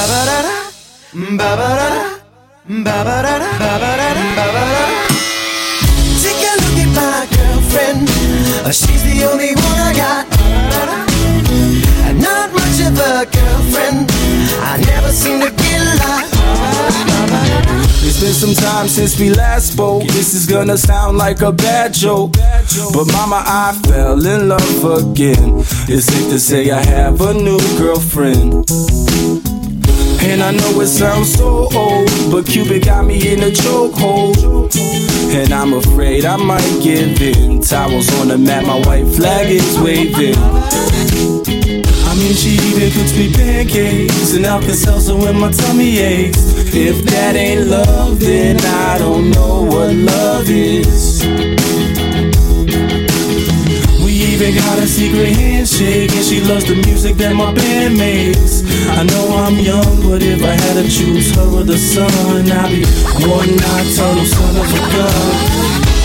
Take a look at my girlfriend. She's the only one I got. Not much of a girlfriend. I never seem to get lost. It's been some time since we last spoke. This is gonna sound like a bad joke, but mama, I fell in love again. It's safe to say I have a new girlfriend. And I know it sounds so old, but Cupid got me in a chokehold. And I'm afraid I might give in. Towels on the mat, my white flag is waving. I mean, she even cooks me pancakes and Alka-Seltzer when my tummy aches. If that ain't love, then I don't know what love is. We even got a secret handshake, and she loves the music that my band makes. I know I'm young, but if I had to choose her or the sun, I'd be one nocturnal son of a gun.